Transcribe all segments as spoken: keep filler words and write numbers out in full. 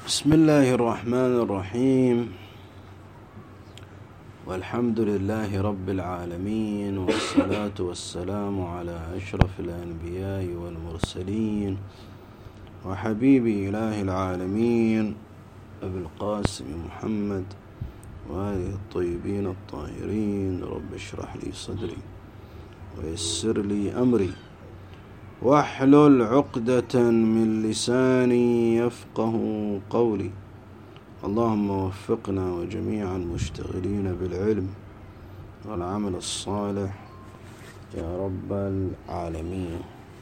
بسم الله الرحمن الرحيم، والحمد لله رب العالمين، والصلاة والسلام على أشرف الأنبياء والمرسلين وحبيب إله العالمين أبي القاسم محمد وآله الطيبين الطاهرين. رب اشرح لي صدري ويسر لي أمري واحلل عقدة من لساني يفقه قولي. اللهم وفقنا وجميع المشتغلين بالعلم والعمل الصالح يا رب العالمين.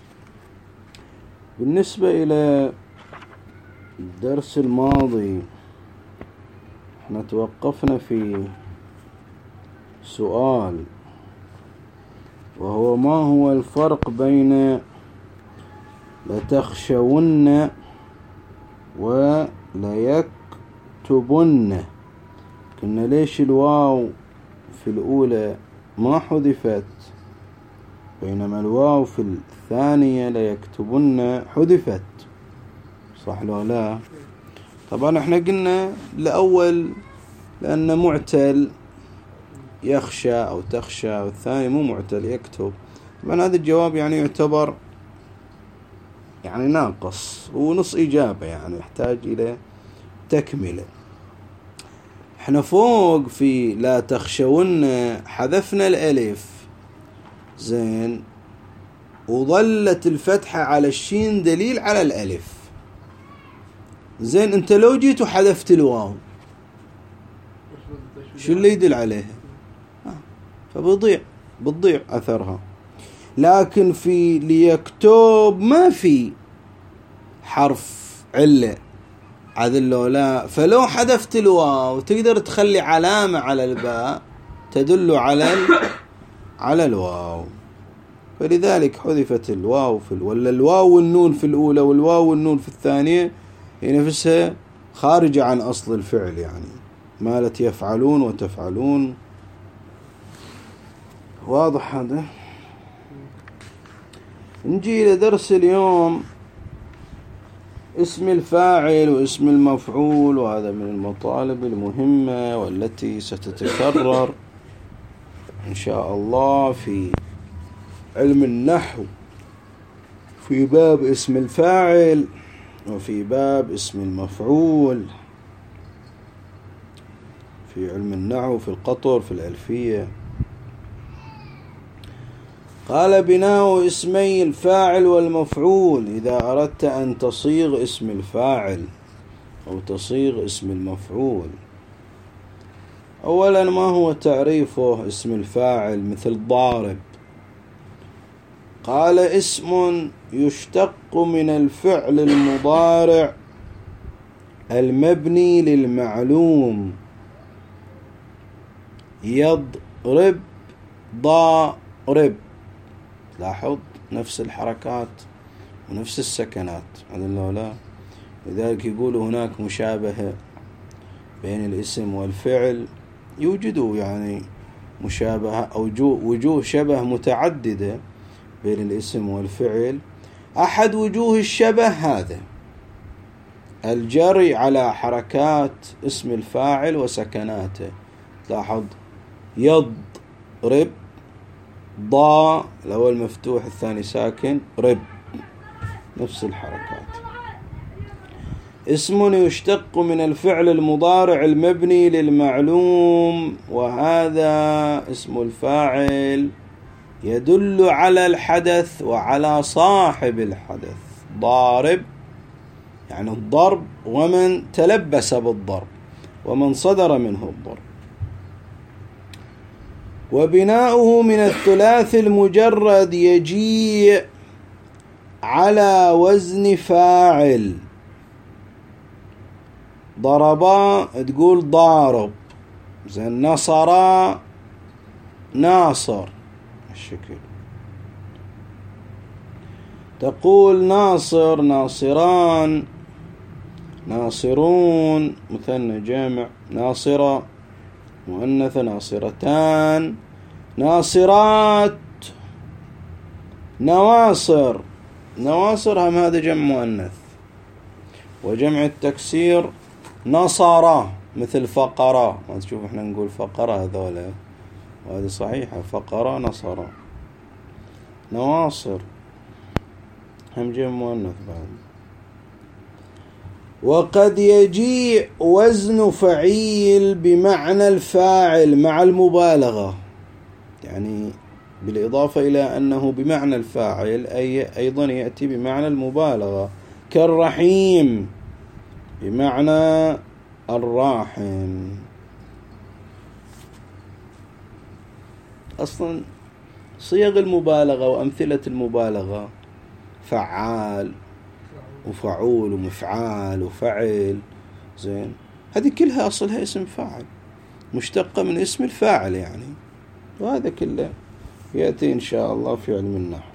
بالنسبة إلى الدرس الماضي احنا توقفنا في سؤال، وهو ما هو الفرق بين لتخشون وليكتبن؟ قلنا ليش الواو في الأولى ما حذفت بينما الواو في الثانية ليكتبن حذفت؟ صح لو لا؟ طبعا احنا قلنا الأول لأنه معتل يخشى أو تخشى، والثاني مو معتل يكتب. طبعا هذا الجواب يعني يعتبر يعني ناقص ونص إجابة، يعني يحتاج إلى تكملة. احنا فوق في لا تخشون حذفنا الألف زين، وظلت الفتحة على الشين دليل على الألف زين. انت لو جيت وحذفت الواو شو اللي يدل عليها؟ فبضيع بتضيع أثرها. لكن في ليكتب ما في حرف علة عدل لو لا، فلو حذفت الواو تقدر تخلي علامة على الباء تدل على ال... على الواو، فلذلك حذفت الواو في ال... ولا الواو والنون في الأولى والواو والنون في الثانية هي نفسها خارجة عن أصل الفعل، يعني مالت يفعلون وتفعلون. واضح هذا؟ نجي إلى درس اليوم، اسم الفاعل واسم المفعول، وهذا من المطالب المهمة والتي ستتكرر إن شاء الله في علم النحو في باب اسم الفاعل وفي باب اسم المفعول في علم النحو في القطر في الألفية. قال: بناء اسمي الفاعل والمفعول إذا أردت أن تصيغ اسم الفاعل أو تصيغ اسم المفعول. أولا، ما هو تعريفه اسم الفاعل؟ مثل ضارب. قال: اسم يشتق من الفعل المضارع المبني للمعلوم. يضرب ضارب، لاحظ نفس الحركات ونفس السكنات عدل لو لا. لذلك يقول هناك مشابهة بين الاسم والفعل، يوجد يعني مشابهة أو وجوه شبه متعددة بين الاسم والفعل. أحد وجوه الشبه هذا الجري على حركات اسم الفاعل وسكناته. لاحظ يضرب، ضاء الأول مفتوح الثاني ساكن، رب، نفس الحركات. اسم يشتق من الفعل المضارع المبني للمعلوم، وهذا اسم الفاعل يدل على الحدث وعلى صاحب الحدث. ضارب يعني الضرب ومن تلبس بالضرب ومن صدر منه الضرب. وبناؤه من الثلاث المجرد يجيء على وزن فاعل. ضربا تقول ضارب، زين. نصرا ناصر، الشكل. تقول ناصر ناصران، ناصرون مثنى جامع، ناصرة مؤنث ناصرتان، ناصرات، نواصر. نواصر هم هذا جمع مؤنث. وجمع التكسير نصر، مثل فقرة، ما تشوف احنا نقول فقرة هذولا، وهذه صحيحة، فقرة نصر. نواصر هم جمع مؤنث بعد. وقد يجيء وزن فعيل بمعنى الفاعل مع المبالغة، يعني بالإضافة إلى أنه بمعنى الفاعل أي أيضا يأتي بمعنى المبالغة، كالرحيم بمعنى الراحم. أصلا صيغ المبالغة وأمثلة المبالغة فعال وفعول ومفعال وفعل، زين، هذه كلها أصلها اسم فاعل مشتقة من اسم الفاعل يعني، وهذا كله يأتي إن شاء الله في علم النحو.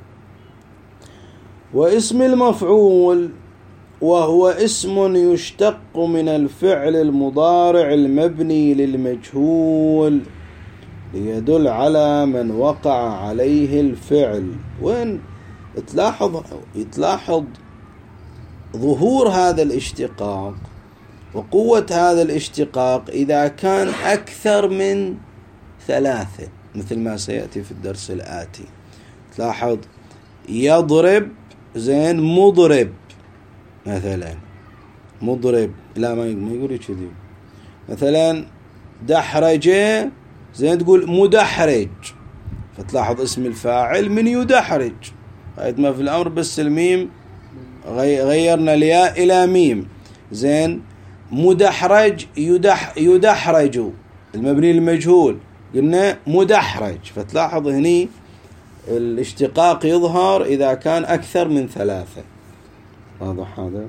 واسم المفعول وهو اسم يشتق من الفعل المضارع المبني للمجهول ليدل على من وقع عليه الفعل. وين تلاحظ يتلاحظ ظهور هذا الاشتقاق وقوة هذا الاشتقاق إذا كان أكثر من ثلاثة، مثل ما سيأتي في الدرس الآتي. تلاحظ يضرب، زين، مضرب مثلا، مضرب، لا ما يقول كذي. مثلا دحرجة، زين، تقول مدحرج، فتلاحظ اسم الفاعل من يدحرج، قاعد ما في الأمر بس الميم غيرنا الياء إلى ميم، زين. مدحرج يدح يدحرج المبني للمجهول قلنا مدحرج، فتلاحظ هني الاشتقاق يظهر إذا كان أكثر من ثلاثة. واضح هذا؟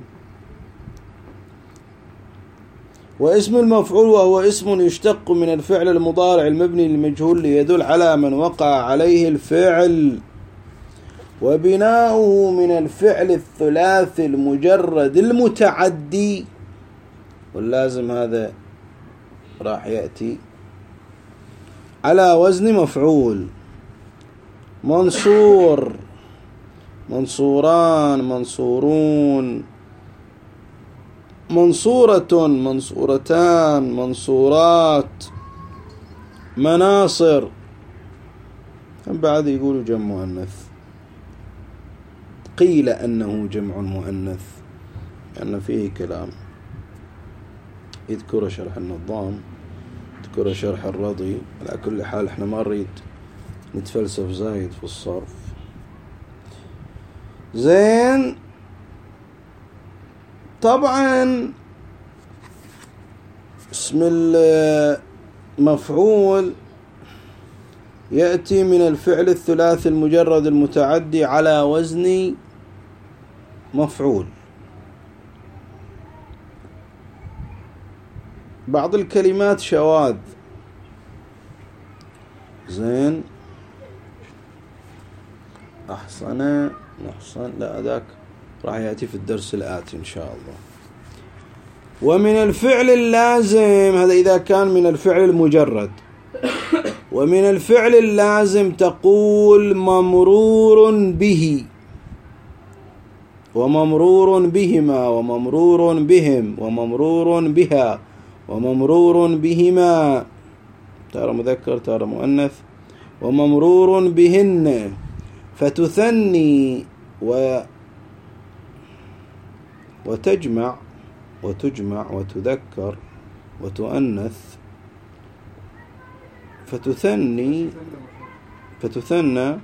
واسم المفعول وهو اسم يشتق من الفعل المضارع المبني للمجهول ليدل على من وقع عليه الفعل، وبناؤه من الفعل الثلاثي المجرد المتعدي، واللازم هذا راح يأتي على وزن مفعول، منصور، منصوران، منصورون، منصورة، منصورتان، منصورات، مناصر. هم بعد يقولوا جمع مؤنث، قيل أنه جمع مؤنث لأن فيه كلام. يذكر شرح النظام، يذكر شرح الرضي. على كل حال احنا ما نريد نتفلسف زايد في الصرف، زين. طبعا اسم المفعول يأتي من الفعل الثلاثي المجرد المتعدي على وزن مفعول. بعض الكلمات شواذ، زين، أحسن، نحسن، لا ذاك راح يأتي في الدرس الآتي إن شاء الله. ومن الفعل اللازم، هذا إذا كان من الفعل المجرد. ومن الفعل اللازم تقول ممرور به، وممرور بهما، وممرور بهم، وممرور بها، وممرور بهما، ترى مذكر ترى مؤنث، وممرور بهن، فتثني و وتجمع وتجمع وتذكر وتؤنث. فتثني فتثنى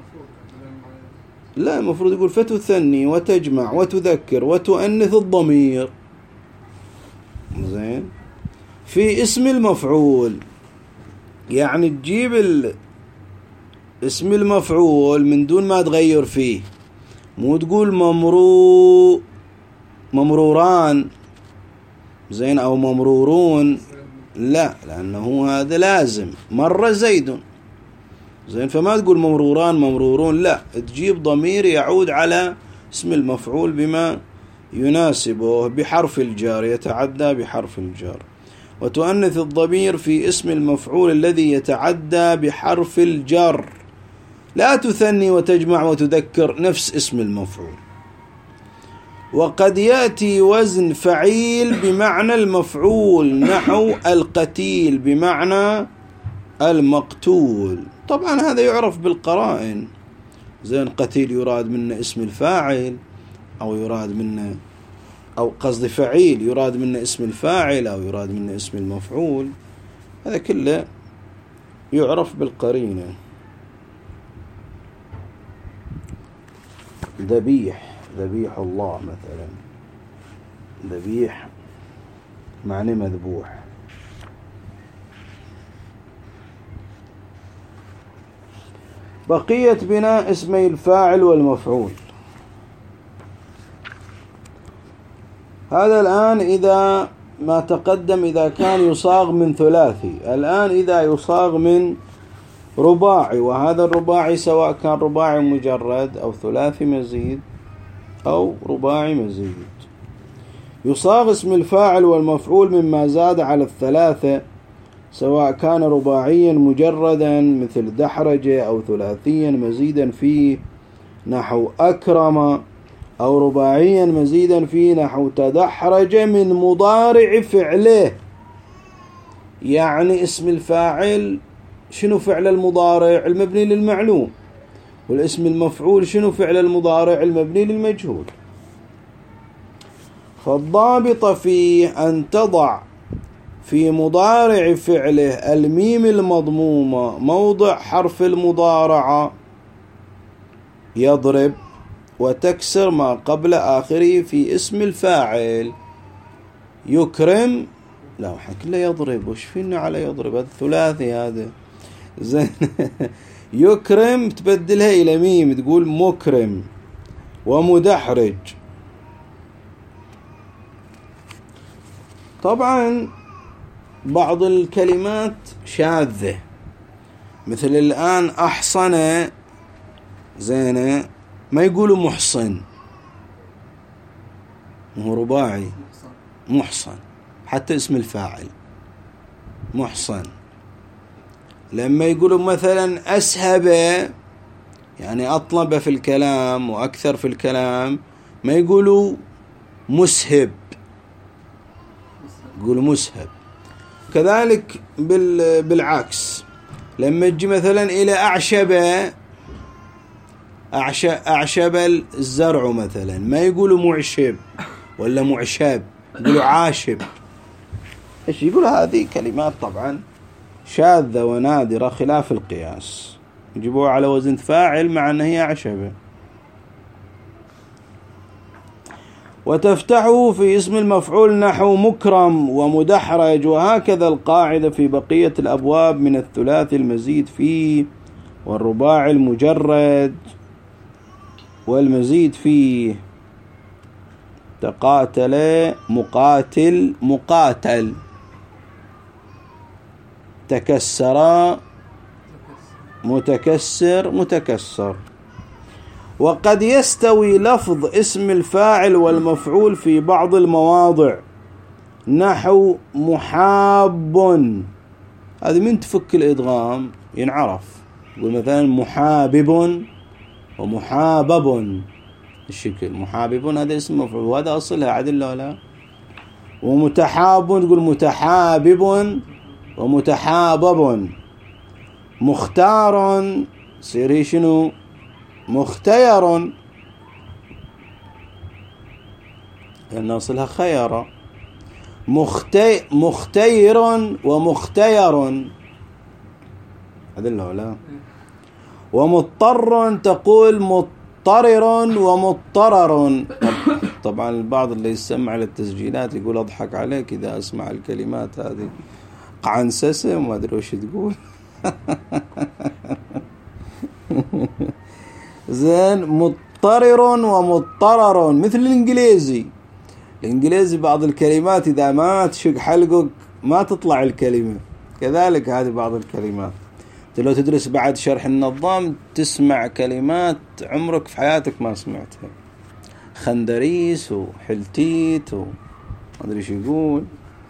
لا، المفروض يقول فتثني وتجمع وتذكر وتؤنث الضمير، زين. في اسم المفعول يعني تجيب اسم المفعول من دون ما تغير فيه، مو تقول ممرو ممروران، زين، أو ممرورون، لا، لأنه هذا لازم، مر زيد، زين، فما تقول ممروران ممرورون، لا، تجيب ضمير يعود على اسم المفعول بما يناسبه بحرف الجار، يتعدى بحرف الجار. وتؤنث الضمير في اسم المفعول الذي يتعدى بحرف الجر، لا تثني وتجمع وتذكر نفس اسم المفعول. وقد يأتي وزن فعيل بمعنى المفعول، نحو القتيل بمعنى المقتول. طبعا هذا يعرف بالقرائن. زين قتيل يراد منه اسم الفاعل، أو يراد منه، أو قصد فعيل يراد منه اسم الفاعل، أو يراد منه اسم المفعول. هذا كله يعرف بالقرينة. ذبيح، ذبيح الله مثلا، ذبيح معنى مذبوح. بقية بناء اسمي الفاعل والمفعول. هذا الآن إذا ما تقدم إذا كان يصاغ من ثلاثي، الآن إذا يصاغ من رباعي، وهذا الرباعي سواء كان رباعي مجرد أو ثلاثي مزيد أو رباعي مزيد. يصاغ اسم الفاعل والمفعول مما زاد على الثلاثة، سواء كان رباعيا مجردا مثل دحرج، أو ثلاثيا مزيدا فيه نحو أكرم، أو رباعيا مزيدا فيه نحو تدحرج من مضارع فعله. يعني اسم الفاعل شنو فعل المضارع؟ المبني للمعلوم. والاسم المفعول شنو فعل المضارع؟ المبني للمجهول. فالضابط فيه أن تضع في مضارع فعله الميم المضمومة موضع حرف المضارعة يضرب، وتكسر ما قبل آخره في اسم الفاعل. يكرم، لا كله يضرب، وش فينا على يضرب؟ هذا ثلاثي هذا. زين يكرم تبدلها إلى ميم تقول مكرم. ومدحرج. طبعا بعض الكلمات شاذة، مثل الآن أحصن، زينة ما يقولوا محصن، هو رباعي محصن. حتى اسم الفاعل محصن. لما يقولوا مثلا أسهب، يعني أطلب في الكلام وأكثر في الكلام، ما يقولوا مسهب، يقولوا مسهب. كذلك بالعكس، لما يجي مثلا إلى أعشب، أعشب الزرع مثلا، ما يقولوا معشب ولا معشب، يقولوا عاشب. إيش يقول؟ هذه كلمات طبعا شاذة ونادرة خلاف القياس، يجيبوها على وزن فاعل مع أنها هي أعشبة. وتفتحه في اسم المفعول نحو مكرم ومدحرج. وهكذا القاعدة في بقية الأبواب من الثلاثي المزيد فيه، والرباعي المجرد، والمزيد فيه. تقاتل مقاتل مقاتل، تكسر متكسر متكسر. وقد يستوي لفظ اسم الفاعل والمفعول في بعض المواضع، نحو محاب. هذا من تفك الإدغام ينعرف، يقول مثلا محابب ومحابب. الشكل محابب هذا اسم مفعول، وهذا أصلها عدل ولا. ومتحاب تقول متحابب ومتحابب. مختار سيري شنو؟ مختير، لأن أصلها خير. مختي مختير ومختير، هذا ولا. ومضطر تقول مضطرر ومضطرر. طبعا البعض اللي يسمع للتسجيلات يقول أضحك عليك إذا أسمع الكلمات هذه قعنسسة وما أدري وش تقول. زين مضطرر ومضطرر مثل الإنجليزي. الإنجليزي بعض الكلمات إذا ما تشق حلقك ما تطلع الكلمة، كذلك هذه بعض الكلمات. لو تدرس بعد شرح النظام تسمع كلمات عمرك في حياتك ما سمعتها، خندريس وحلتيت وما أدري شو يقول.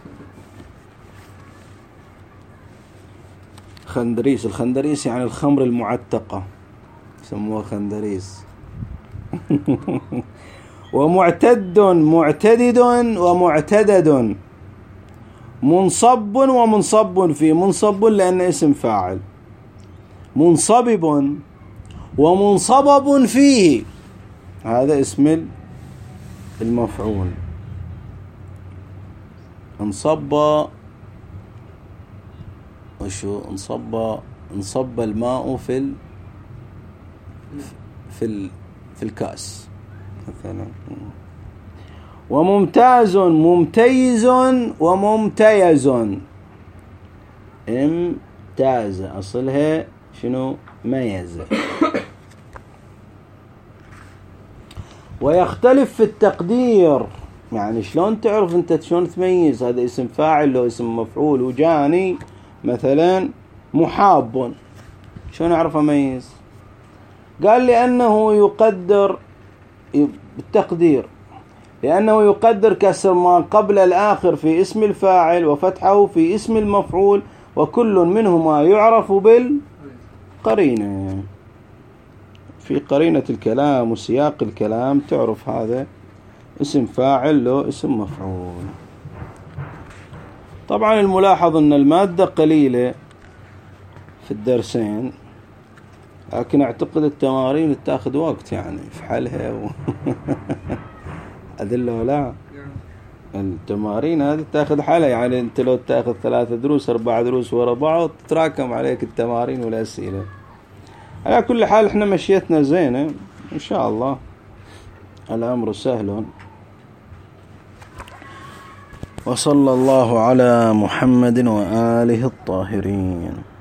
خندريس، الخندريس يعني الخمر المعتقة، يسموها خندريس. ومعتد معتدد ومعتدد. منصب ومنصب فيه. منصب لأن اسم فاعل. منصبب ومنصبب فيه هذا اسم المفعول. انصب وشو انصب؟ انصب الماء في ال في ال في الكأس مثلا. وممتاز ممتيز وممتيز. امتاز أصلها شنو؟ ميز. ويختلف في التقدير. يعني شلون تعرف انت شلون تميز هذا اسم فاعل لو اسم مفعول؟ وجاني مثلا محاب، شلون اعرف اميز؟ قال لأنه يقدر بالتقدير، لأنه يقدر كسر ما قبل الآخر في اسم الفاعل وفتحه في اسم المفعول، وكل منهما يعرف بالقرينة. في قرينة الكلام وسياق الكلام تعرف هذا اسم فاعل له اسم مفعول. طبعا الملاحظ أن المادة قليلة في الدرسين، لكن أعتقد التمارين تأخذ وقت يعني في حلها و... أدلة ولا التمارين هذه تأخذ حالها. يعني أنت لو تأخذ ثلاثة دروس أربعة دروس ورا بعض تتراكم عليك التمارين والأسئلة. على كل حال احنا مشيتنا زينة إن شاء الله، الأمر سهل. وصلى الله على محمد وآله الطاهرين.